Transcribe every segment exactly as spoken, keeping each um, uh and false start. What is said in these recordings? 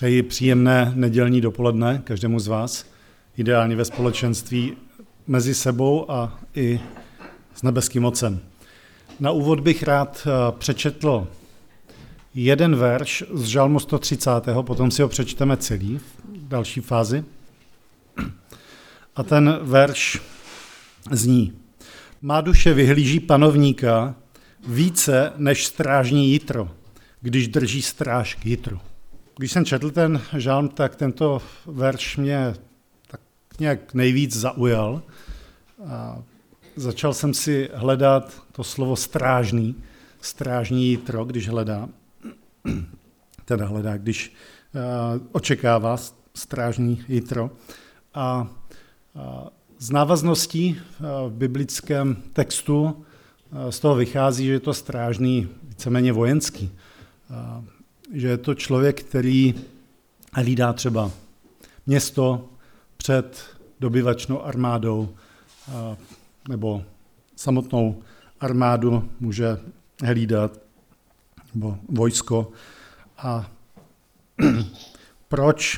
Přeji příjemné nedělní dopoledne každému z vás, ideálně ve společenství mezi sebou a i s nebeským Otcem. Na úvod bych rád přečetl jeden verš z Žalmu sto třicátého, potom si ho přečteme celý v další fázi. A ten verš zní: Má duše vyhlíží panovníka více než strážní jitro, když drží stráž k jitru. Když jsem četl ten žalm, tak tento verš mě tak nějak nejvíc zaujal. A začal jsem si hledat to slovo strážný, strážní jitro, když hledá, teda hledá, když uh, očekává strážní jitro. A, a z návazností uh, v biblickém textu uh, z toho vychází, že je to strážný víceméně vojenský. Uh, že je to člověk, který hlídá třeba město před dobyvačnou armádou uh, nebo samotnou armádu může hlídat, nebo vojsko. A proč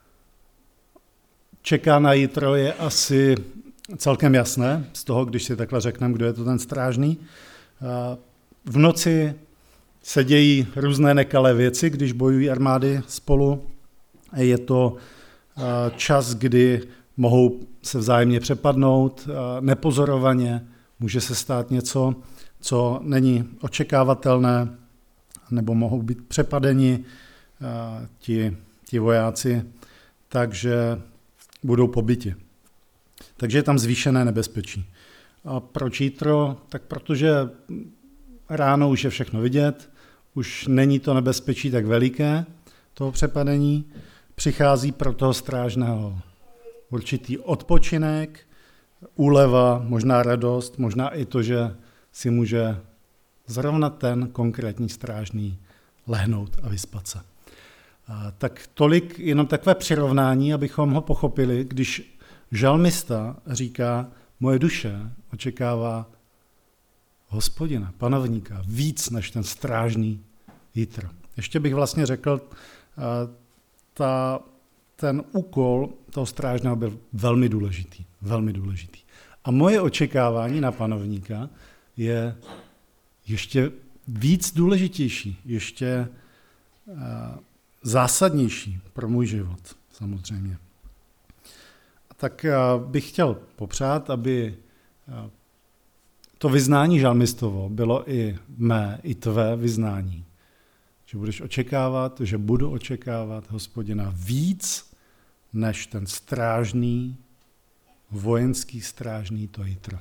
čeká na jitro, je asi celkem jasné, z toho, když si takhle řekneme, kdo je to ten strážný. V noci se dějí různé nekalé věci, když bojují armády spolu. Je to čas, kdy mohou se vzájemně přepadnout, nepozorovaně, může se stát něco, co není očekávatelné, nebo mohou být přepadeni ti, ti vojáci, takže budou pobiti. Takže je tam zvýšené nebezpečí. A proč jitro? Tak protože ráno už je všechno vidět, už není to nebezpečí tak veliké, toho přepadení, přichází pro toho strážného určitý odpočinek, úleva, možná radost, možná i to, že si může zrovna ten konkrétní strážný lehnout a vyspat se. A tak tolik jenom takové přirovnání, abychom ho pochopili, když žalmista říká, moje duše očekává Hospodina, panovníka, víc než ten strážný jitro. Ještě bych vlastně řekl, ta, ten úkol toho strážného byl velmi důležitý, velmi důležitý. A moje očekávání na panovníka je ještě víc důležitější, ještě zásadnější pro můj život, samozřejmě. A tak bych chtěl popřát, aby to vyznání žalmistovo bylo i mé, i tvé vyznání. Že budeš očekávat, že budu očekávat Hospodina víc než ten strážný, vojenský strážný to jitro.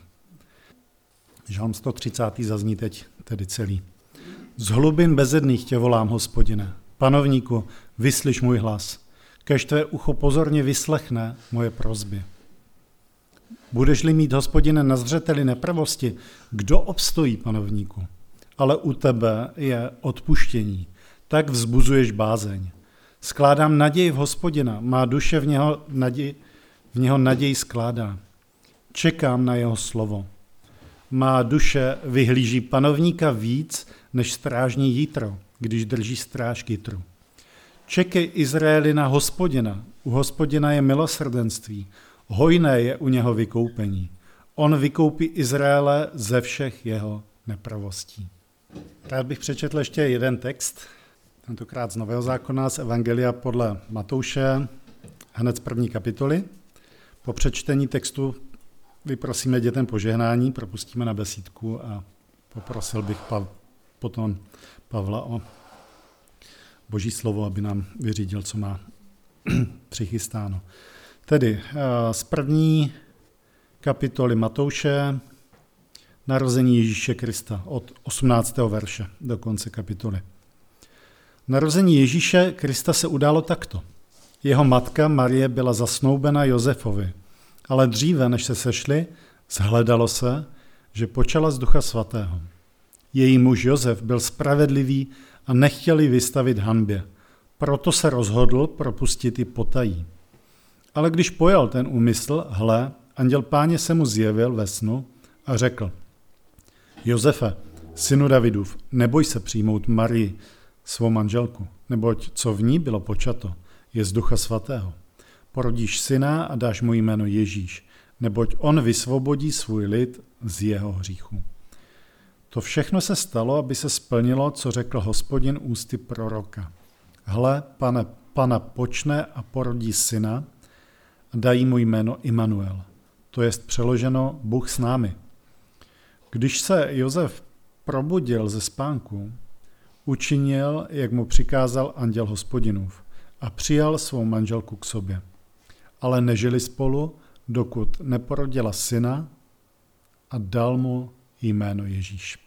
Žalm sto třicátý zazní teď tedy celý. Z hlubin bezedných tě volám, Hospodine. Panovníku, vyslyš můj hlas. Kež tvé ucho pozorně vyslechne moje prosby. Budeš-li mít, Hospodine, na zřeteli nepravosti, kdo obstojí, panovníku? Ale u tebe je odpuštění, tak vzbuzuješ bázeň. Skládám naději v Hospodina, má duše v něho naději, v něho naději skládá. Čekám na jeho slovo. Má duše vyhlíží panovníka víc než strážní jitro, když drží stráž k jitru. Čekej, Izraeli, na Hospodina. U Hospodina je milosrdenství. Hojné je u něho vykoupení. On vykoupí Izraele ze všech jeho nepravostí. Rád bych přečetl ještě jeden text, tentokrát z Nového zákona, z Evangelia podle Matouše, hned z první kapitoly. Po přečtení textu vyprosíme dětem požehnání, propustíme na besídku a poprosil bych Pav- potom Pavla o Boží slovo, aby nám vyřídil, co má přichystáno. Tedy z první kapitoly Matouše, narození Ježíše Krista, od osmnáctého verše do konce kapitoly. Narození Ježíše Krista se událo takto. Jeho matka Marie byla zasnoubena Josefovi, ale dříve, než se sešli, shledalo se, že počala z Ducha Svatého. Její muž Josef byl spravedlivý a nechtěl ji vystavit hanbě, proto se rozhodl propustit ji potají. Ale když pojal ten úmysl, hle, anděl Páně se mu zjevil ve snu a řekl: Josefe, synu Davidův, neboj se přijmout Marii, svou manželku, neboť co v ní bylo počato, je z Ducha Svatého. Porodíš syna a dáš mu jméno Ježíš, neboť on vysvobodí svůj lid z jeho hříchu. To všechno se stalo, aby se splnilo, co řekl Hospodin ústy proroka. Hle, pane, pana počne a porodí syna a dají mu jméno Immanuel. To jest přeloženo Bůh s námi. Když se Josef probudil ze spánku, učinil, jak mu přikázal anděl Hospodinův a přijal svou manželku k sobě. Ale nežili spolu, dokud neporodila syna a dal mu jméno Ježíš.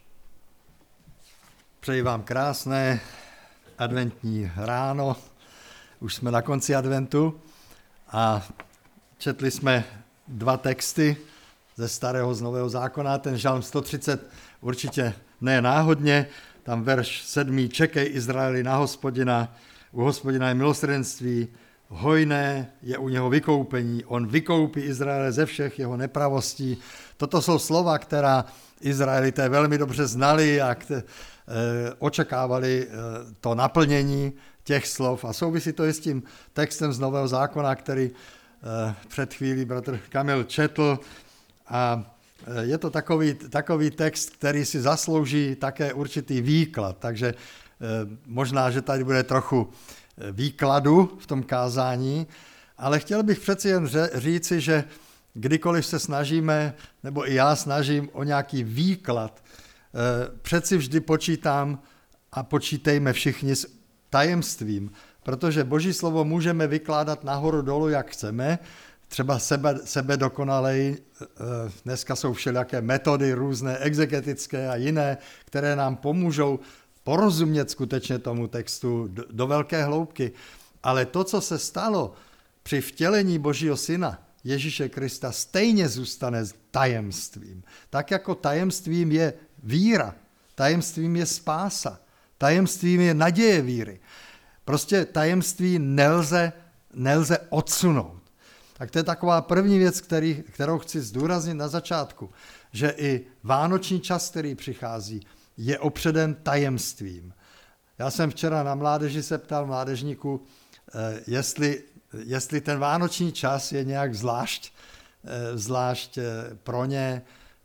Přeji vám krásné adventní ráno. Už jsme na konci adventu a četli jsme dva texty ze starého z nového zákona. Ten žalm sto třicet určitě ne náhodně. Tam verš sedmý. Čekej Izraeli na Hospodina, u Hospodina je milosrdenství, hojné je u něho vykoupení, on vykoupí Izraele ze všech jeho nepravostí. Toto jsou slova, která Izraelité velmi dobře znali a kte, e, očekávali e, to naplnění těch slov. A souvisí to i s tím textem z Nového zákona, který e, před chvílí bratr Kamil četl. A e, je to takový, takový text, který si zaslouží také určitý výklad. Takže e, možná, že tady bude trochu výkladu v tom kázání, ale chtěl bych přeci jen říci, že kdykoliv se snažíme, nebo i já snažím o nějaký výklad, přeci vždy počítám a počítejme všichni s tajemstvím, protože Boží slovo můžeme vykládat nahoru dolů, jak chceme, třeba sebe, sebe dokonalej, dneska jsou všelijaké metody různé exegetické a jiné, které nám pomůžou porozumět skutečně tomu textu do, do velké hloubky. Ale to, co se stalo při vtělení Božího syna, Ježíše Krista, stejně zůstane tajemstvím. Tak jako tajemstvím je víra, tajemstvím je spása, tajemstvím je naděje víry. Prostě tajemství nelze, nelze odsunout. Tak to je taková první věc, který, kterou chci zdůraznit na začátku, že i vánoční čas, který přichází, je opředen tajemstvím. Já jsem včera na mládeži se ptal mládežníků, jestli, jestli ten vánoční čas je nějak zvlášť, zvlášť pro ně,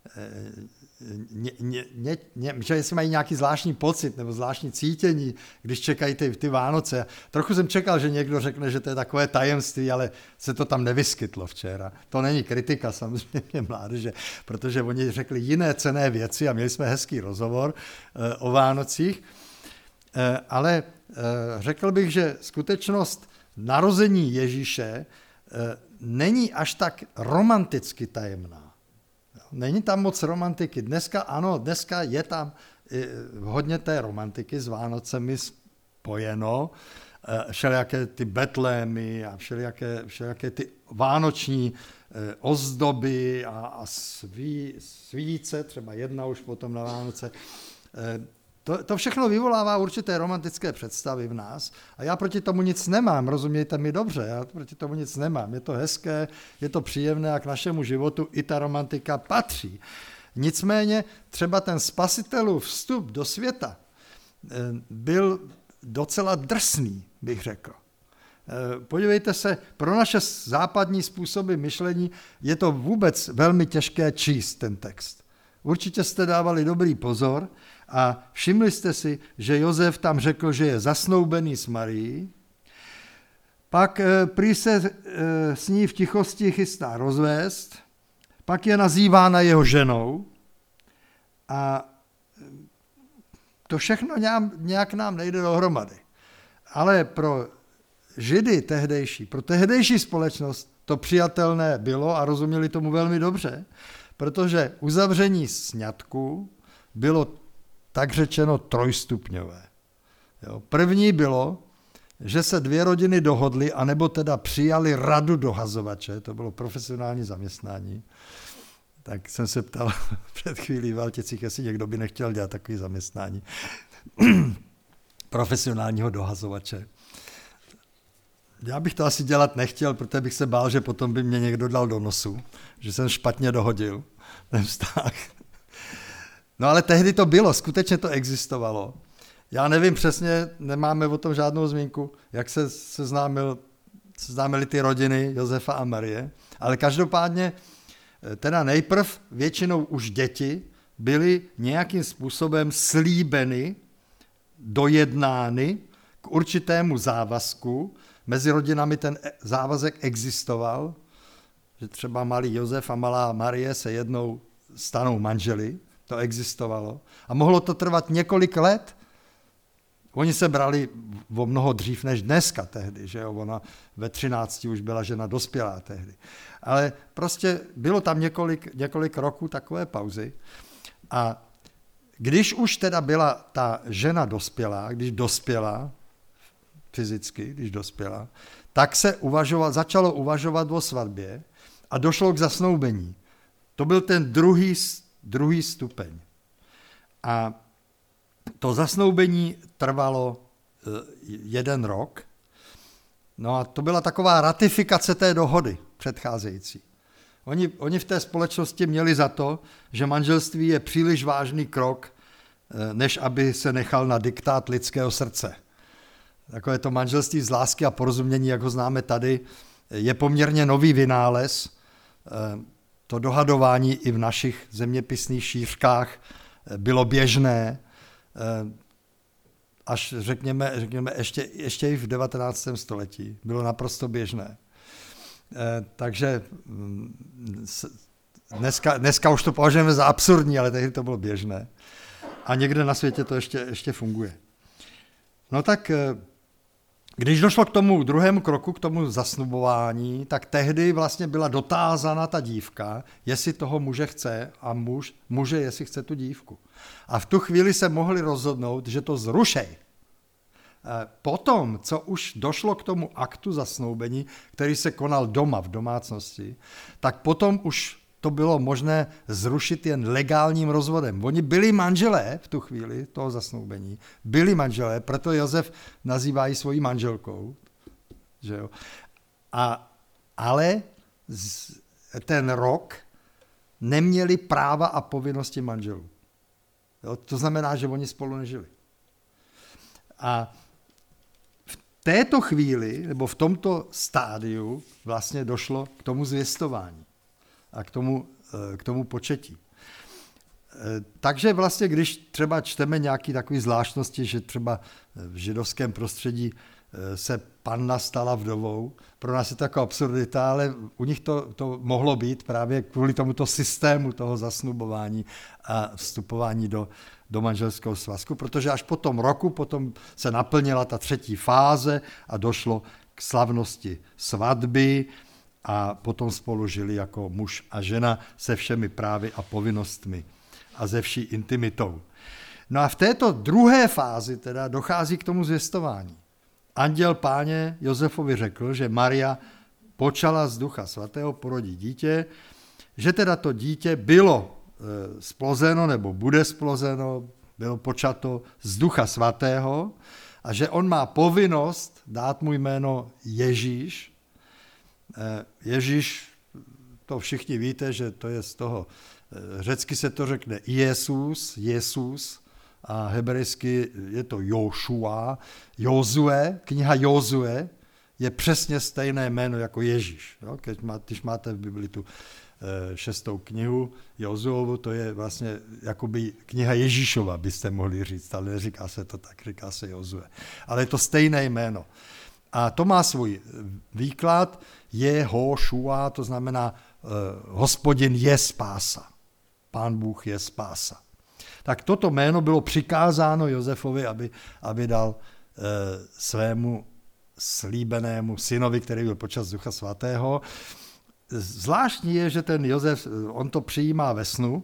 ně, ně, ně, ně, že jestli mají nějaký zvláštní pocit nebo zvláštní cítění, když čekají ty, ty Vánoce. Trochu jsem čekal, že někdo řekne, že to je takové tajemství, ale se to tam nevyskytlo včera. To není kritika samozřejmě mládeže, protože oni řekli jiné cenné věci a měli jsme hezký rozhovor e, o Vánocích, e, ale e, řekl bych, že skutečnost narození Ježíše e, není až tak romanticky tajemná. Není tam moc romantiky. Dneska ano, dneska je tam hodně té romantiky s Vánocemi spojeno. Všelijaké ty betlémy a všelijaké, všelijaké ty vánoční ozdoby a, a sví, svíce, třeba jedna už potom na Vánoce. To, to všechno vyvolává určité romantické představy v nás a já proti tomu nic nemám, rozumějte mi dobře, já proti tomu nic nemám. Je to hezké, je to příjemné a k našemu životu i ta romantika patří. Nicméně třeba ten spasitelův vstup do světa byl docela drsný, bych řekl. Podívejte se, pro naše západní způsoby myšlení je to vůbec velmi těžké číst ten text. Určitě jste dávali dobrý pozor a všimli jste si, že Josef tam řekl, že je zasnoubený s Marií, pak prý se s ní v tichosti chystá rozvést, pak je nazývána jeho ženou a to všechno nějak nám nejde dohromady. Ale pro Židy tehdejší, pro tehdejší společnost to přijatelné bylo a rozuměli tomu velmi dobře, protože uzavření sňatku bylo tak řečeno trojstupňové. Jo. První bylo, že se dvě rodiny dohodly, anebo teda přijali radu dohazovače, to bylo profesionální zaměstnání. Tak jsem se ptal před chvílí v Valticích, jestli někdo by nechtěl dělat takové zaměstnání profesionálního dohazovače. Já bych to asi dělat nechtěl, protože bych se bál, že potom by mě někdo dal do nosu, že jsem špatně dohodil ten vztah. No ale tehdy to bylo, skutečně to existovalo. Já nevím přesně, nemáme o tom žádnou zmínku, jak se seznámil, seznámili ty rodiny Josefa a Marie, ale každopádně teda nejprv většinou už děti byly nějakým způsobem slíbeny, dojednány k určitému závazku. Mezi rodinami ten závazek existoval, že třeba malý Josef a malá Marie se jednou stanou manželi, to existovalo. A mohlo to trvat několik let. Oni se brali o mnoho dřív než dneska tehdy, že jo? Ona ve třinácti už byla žena dospělá tehdy. Ale prostě bylo tam několik, několik roků takové pauzy. A když už teda byla ta žena dospělá, když dospěla, fyzicky, když dospěla, tak se uvažoval, začalo uvažovat o svatbě a došlo k zasnoubení. To byl ten druhý, druhý stupeň. A to zasnoubení trvalo jeden rok. No a to byla taková ratifikace té dohody předcházející. Oni, oni v té společnosti měli za to, že manželství je příliš vážný krok, než aby se nechal na diktát lidského srdce. Takové to manželství z lásky a porozumění, jak ho známe tady, je poměrně nový vynález. To dohadování i v našich zeměpisných šířkách bylo běžné, až řekněme, řekněme ještě, ještě i v devatenáctém století. Bylo naprosto běžné. Takže dneska, dneska už to považujeme za absurdní, ale tehdy to bylo běžné. A někde na světě to ještě, ještě funguje. No tak když došlo k tomu druhému kroku, k tomu zasnubování, tak tehdy vlastně byla dotázána ta dívka, jestli toho muže chce a muž, muže, jestli chce tu dívku. A v tu chvíli se mohli rozhodnout, že to zrušej. Potom, co už došlo k tomu aktu zasnoubení, který se konal doma v domácnosti, tak potom už to bylo možné zrušit jen legálním rozvodem. Oni byli manželé v tu chvíli toho zasnoubení, byli manželé, proto Josef nazývá ji svojí manželkou. Že jo? A, ale z, ten rok neměli práva a povinnosti manželů. Jo? To znamená, že oni spolu nežili. A v této chvíli, nebo v tomto stádiu vlastně došlo k tomu zvěstování a k tomu, k tomu početí. Takže vlastně, když třeba čteme nějaké takové zvláštnosti, že třeba v židovském prostředí se panna stala vdovou, pro nás je to jako absurdita, ale u nich to, to mohlo být právě kvůli tomuto systému toho zasnubování a vstupování do, do manželského svazku, protože až po tom roku potom se naplnila ta třetí fáze a došlo k slavnosti svatby, a potom spolu žili jako muž a žena se všemi právy a povinnostmi a ze vší intimitou. No a v této druhé fázi teda dochází k tomu zvěstování. Anděl Páně Josefovi řekl, že Maria počala z Ducha Svatého, porodí dítě, že teda to dítě bylo e, splozeno nebo bude splozeno, bylo počato z Ducha Svatého a že on má povinnost dát mu jméno Ježíš. Ježíš, to všichni víte, že to je z toho, řecky se to řekne Jesus, Jesus a hebrejsky je to Jošua, Jozue, kniha Jozue je přesně stejné jméno jako Ježíš. Jo? Když, má, když máte v Bibli tu e, šestou knihu Jozuovu, to je vlastně jakoby kniha Ježíšova, byste mohli říct, ale neříká se to tak, říká se Jozue. Ale je to stejné jméno. A to má svůj výklad, Jehošua, to znamená uh, Hospodin je spása. Pán Bůh je spása. Tak toto jméno bylo přikázáno Josefovi, aby, aby dal uh, svému slíbenému synovi, který byl počas Ducha Svatého. Zvláštní je, že ten Josef, on to přijímá ve snu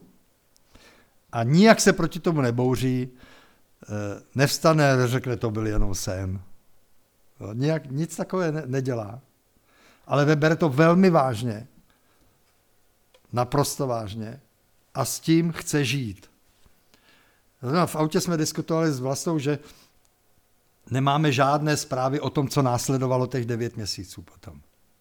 a nijak se proti tomu nebouří, uh, nevstane, neřekne, to byl jenom sen. Nijak, nic takové ne, nedělá, ale bere to velmi vážně, naprosto vážně a s tím chce žít. V autě jsme diskutovali s Vlastou, že nemáme žádné zprávy o tom, co následovalo těch devět měsíců potom.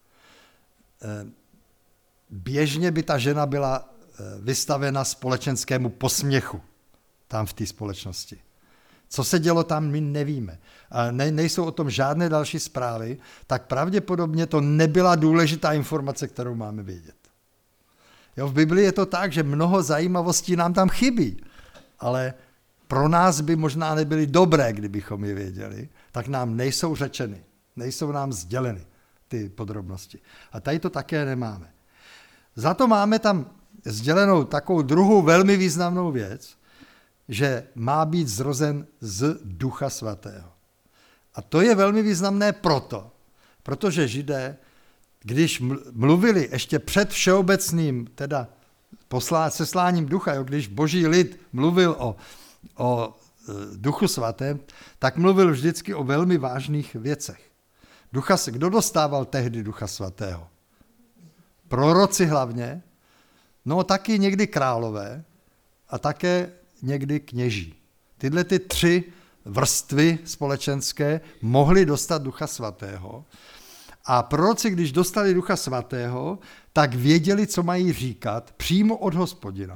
Běžně by ta žena byla vystavena společenskému posměchu tam v té společnosti. Co se dělo tam, my nevíme. A ne, nejsou o tom žádné další zprávy, tak pravděpodobně to nebyla důležitá informace, kterou máme vědět. Jo, v Biblii je to tak, že mnoho zajímavostí nám tam chybí, ale pro nás by možná nebyly dobré, kdybychom je věděli, tak nám nejsou řečeny, nejsou nám sděleny ty podrobnosti. A tady to také nemáme. Za to máme tam sdělenou takovou druhou velmi významnou věc, že má být zrozen z Ducha Svatého. A to je velmi významné proto, protože Židé, když mluvili ještě před všeobecným, teda poslá, sesláním ducha, jo, když boží lid mluvil o, o e, Duchu Svatém, tak mluvil vždycky o velmi vážných věcech. Ducha, kdo dostával tehdy Ducha Svatého? Proroci hlavně, no taky někdy králové a také někdy kněží. Tyhle ty tři vrstvy společenské mohly dostat Ducha Svatého. A proroci, když dostali Ducha Svatého, tak věděli, co mají říkat přímo od Hospodina.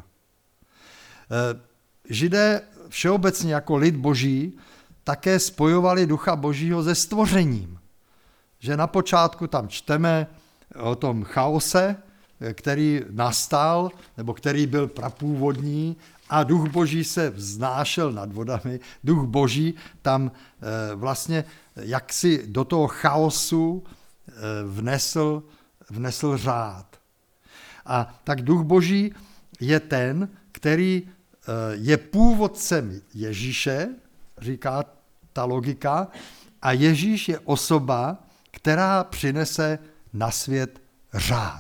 Židé všeobecně jako lid boží také spojovali Ducha Božího se stvořením. Že na počátku tam čteme o tom chaose, který nastal, nebo který byl prapůvodní, a duch boží se vznášel nad vodami. Duch boží tam e, vlastně jaksi do toho chaosu e, vnesl, vnesl řád. A tak duch boží je ten, který e, je původcem Ježíše, říká ta logika, a Ježíš je osoba, která přinese na svět řád.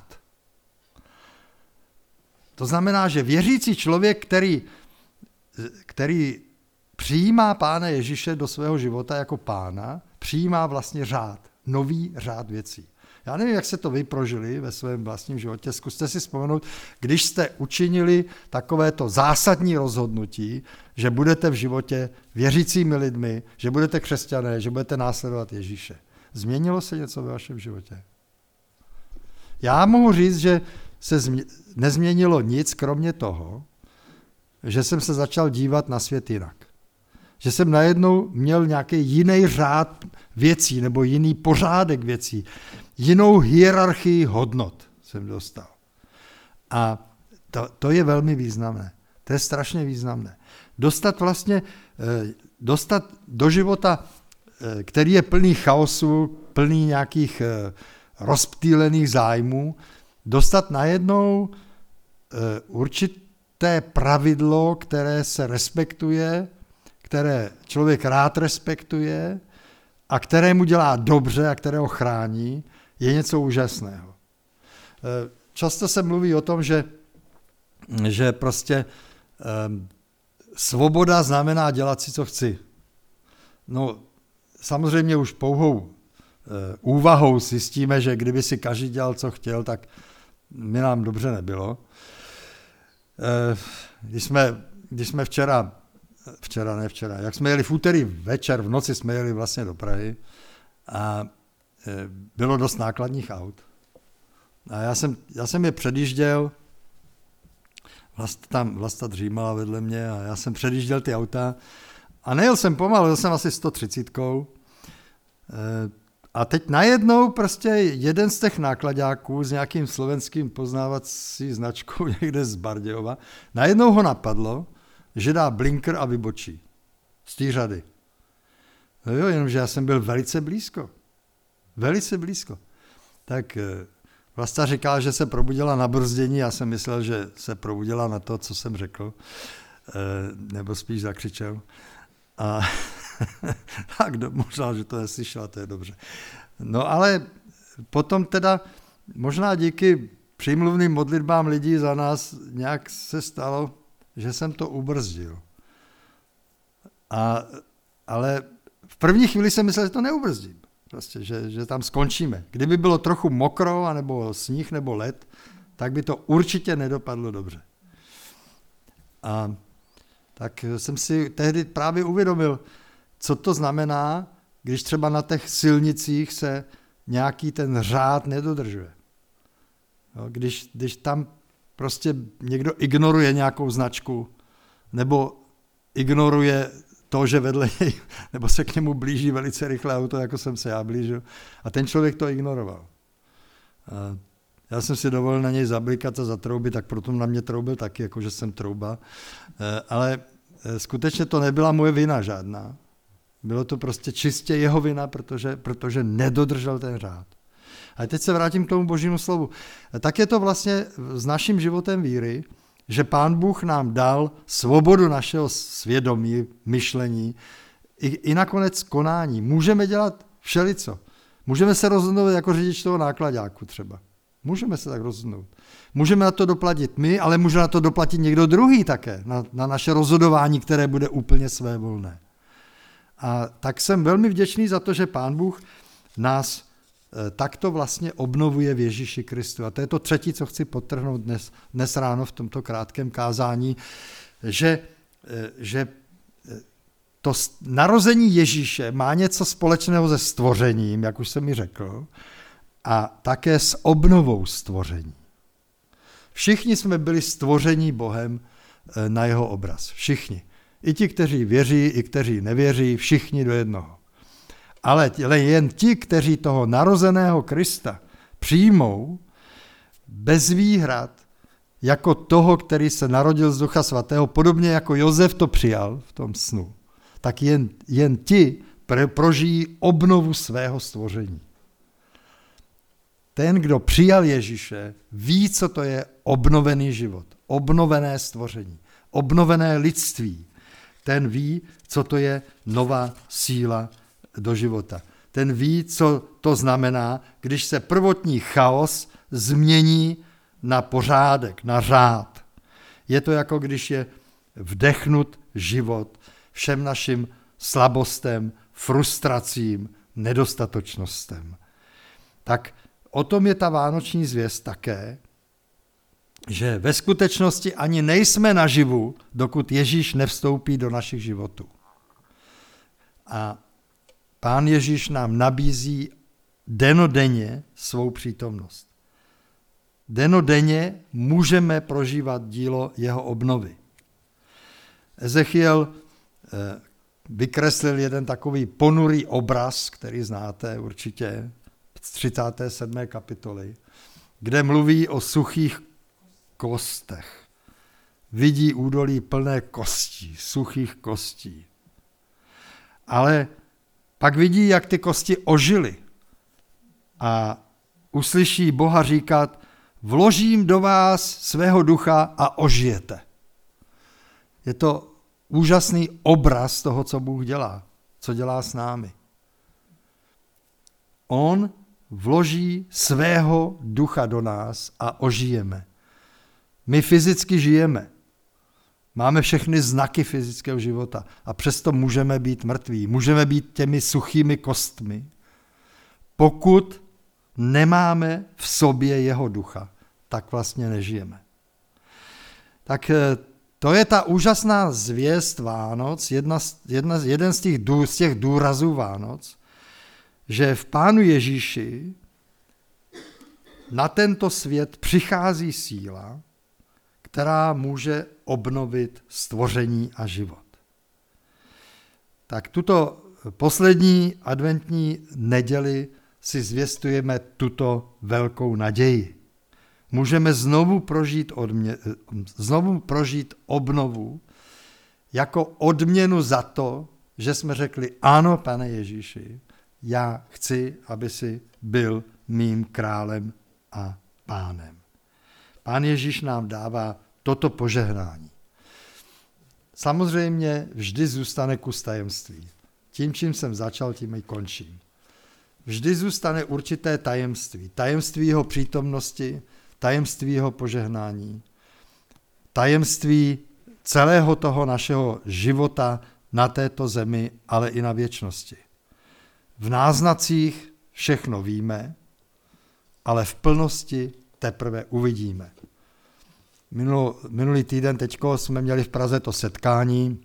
To znamená, že věřící člověk, který, který přijímá Pána Ježíše do svého života jako pána, přijímá vlastně řád, nový řád věcí. Já nevím, jak se to vy prožili ve svém vlastním životě. Zkuste si vzpomenout, když jste učinili takovéto zásadní rozhodnutí, že budete v životě věřícími lidmi, že budete křesťané, že budete následovat Ježíše. Změnilo se něco ve vašem životě? Já mohu říct, že se nezměnilo nic, kromě toho, že jsem se začal dívat na svět jinak. Že jsem najednou měl nějaký jiný řád věcí nebo jiný pořádek věcí. Jinou hierarchii hodnot jsem dostal. A to, to je velmi významné. To je strašně významné. Dostat vlastně, dostat do života, který je plný chaosu, plný nějakých rozptýlených zájmů, dostat najednou určité pravidlo, které se respektuje, které člověk rád respektuje a které mu dělá dobře a které ho chrání, je něco úžasného. Často se mluví o tom, že, že prostě um, svoboda znamená dělat si, co chci. No, samozřejmě už pouhou uh, úvahou zjistíme, že kdyby si každý dělal, co chtěl, tak mi nám dobře nebylo. Uh, když jsme, když jsme včera, včera, ne včera, jak jsme jeli v úterý večer, v noci jsme jeli vlastně do Prahy a uh, bylo dost nákladních aut. A já jsem, já jsem je předjížděl, Vlasta tam Vlasta dřímala vedle mě a já jsem předjížděl ty auta a nejel jsem pomalu, jel jsem asi sto třicet. A teď najednou prostě jeden z těch nákladáků s nějakým slovenským poznávací značkou někde z Bardějova, najednou ho napadlo, že dá blinker a vybočí z té řady. No jo, jenomže já jsem byl velice blízko. Velice blízko. Tak Vlasta říká, že se probudila na brzdění, já jsem myslel, že se probudila na to, co jsem řekl, nebo spíš zakřičel. A tak možná, že to neslyšela, to je dobře. No ale potom teda možná díky přímluvným modlitbám lidí za nás nějak se stalo, že jsem to ubrzdil. A, ale v první chvíli jsem myslel, že to neubrzdím. Prostě, že, že tam skončíme. Kdyby bylo trochu mokro, anebo sníh, nebo led, tak by to určitě nedopadlo dobře. A tak jsem si tehdy právě uvědomil, co to znamená, když třeba na těch silnicích se nějaký ten řád nedodržuje. Jo, když, když tam prostě někdo ignoruje nějakou značku, nebo ignoruje to, že vedle něj, nebo se k němu blíží velice rychle auto, jako jsem se já blížil. A ten člověk to ignoroval. A já jsem si dovolil na něj zablikat a zatroubit, tak proto na mě troubil taky, jakože jsem trouba. Ale skutečně to nebyla moje vina žádná. Bylo to prostě čistě jeho vina, protože, protože nedodržel ten řád. A teď se vrátím k tomu Božímu slovu. Tak je to vlastně s naším životem víry, že Pán Bůh nám dal svobodu našeho svědomí, myšlení i, i nakonec konání. Můžeme dělat všelico. Můžeme se rozhodnout jako řidič toho nákladáku třeba. Můžeme se tak rozhodnout. Můžeme na to doplatit my, ale může na to doplatit někdo druhý také, na, na naše rozhodování, které bude úplně svévolné. A tak jsem velmi vděčný za to, že Pán Bůh nás takto vlastně obnovuje v Ježíši Kristu. A to je to třetí, co chci podtrhnout dnes, dnes ráno v tomto krátkém kázání, že, že to narození Ježíše má něco společného se stvořením, jak už jsem mi řekl, a také s obnovou stvoření. Všichni jsme byli stvoření Bohem na jeho obraz. Všichni. I ti, kteří věří, i kteří nevěří, všichni do jednoho. Ale jen ti, kteří toho narozeného Krista přijmou bez výhrad jako toho, který se narodil z Ducha Svatého, podobně jako Josef to přijal v tom snu, tak jen, jen ti prožijí obnovu svého stvoření. Ten, kdo přijal Ježíše, ví, co to je obnovený život, obnovené stvoření, obnovené lidství. Ten ví, co to je nová síla do života. Ten ví, co to znamená, když se prvotní chaos změní na pořádek, na řád. Je to jako když je vdechnut život všem našim slabostem, frustracím, nedostatočnostem. Tak o tom je ta vánoční zvěst také, že ve skutečnosti ani nejsme naživu, dokud Ježíš nevstoupí do našich životů. A Pán Ježíš nám nabízí denodenně svou přítomnost. Denodenně můžeme prožívat dílo jeho obnovy. Ezechiel vykreslil jeden takový ponurý obraz, který znáte určitě z třicáté sedmé kapitoly, kde mluví o suchých kostech. Vidí údolí plné kostí, suchých kostí. Ale pak vidí, jak ty kosti ožily a uslyší Boha říkat, vložím do vás svého ducha a ožijete. Je to úžasný obraz toho, co Bůh dělá, co dělá s námi. On vloží svého ducha do nás a ožijeme. My fyzicky žijeme. Máme všechny znaky fyzického života a přesto můžeme být mrtví. Můžeme být těmi suchými kostmi, pokud nemáme v sobě jeho ducha, tak vlastně nežijeme. Tak to je ta úžasná zvěst Vánoc, jedna, jedna, jeden z těch, dů, z těch důrazů Vánoc, že v Pánu Ježíši na tento svět přichází síla, která může obnovit stvoření a život. Tak tuto poslední adventní neděli si zvěstujeme tuto velkou naději. Můžeme znovu prožít, odmě, znovu prožít obnovu jako odměnu za to, že jsme řekli ano, Pane Ježíši, já chci, aby si byl mým králem a pánem. Pán Ježíš nám dává toto požehnání. Samozřejmě vždy zůstane kus tajemství. Tím, čím jsem začal, tím i končím. Vždy zůstane určité tajemství. Tajemství jeho přítomnosti, tajemství jeho požehnání, tajemství celého toho našeho života na této zemi, ale i na věčnosti. V náznacích všechno víme, ale v plnosti teprve uvidíme. Minul, minulý týden teďko jsme měli v Praze to setkání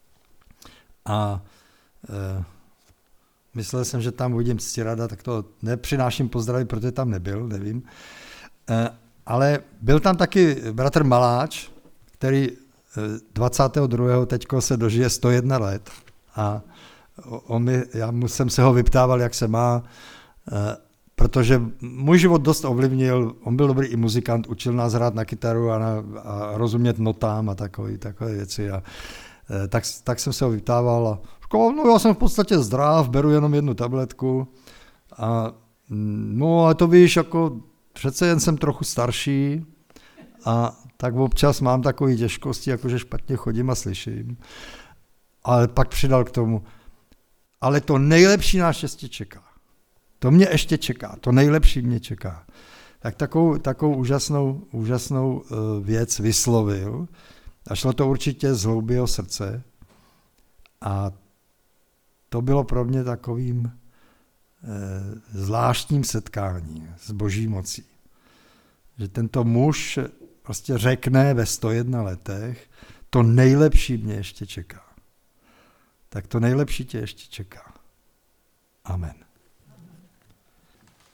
a e, myslel jsem, že tam uvidím Ctirada, tak to nepřináším pozdravy, protože tam nebyl, nevím. E, ale byl tam taky bratr Maláč, který dvacátého druhého teďko se dožije sto jedna let. A on mi, já jsem se ho vyptával, jak se má, protože můj život dost ovlivnil, on byl dobrý i muzikant, učil nás hrát na kytaru a, na, a rozumět notám a takové, takové věci. A, tak, tak jsem se ho vyptával a říkal, no já jsem v podstatě zdrav, beru jenom jednu tabletku a no ale to víš, jako přece jen jsem trochu starší a tak občas mám takové těžkosti, jakože špatně chodím a slyším. Ale pak přidal k tomu, ale to nejlepší nás ještě čeká. To mě ještě čeká, to nejlepší mě čeká. Tak takovou, takovou úžasnou, úžasnou věc vyslovil a šlo to určitě z hloubi jeho srdce a to bylo pro mě takovým eh, zvláštním setkáním s Boží mocí. Že tento muž prostě řekne ve sto jedna letech, to nejlepší mě ještě čeká. Tak to nejlepší tě ještě čeká. Amen.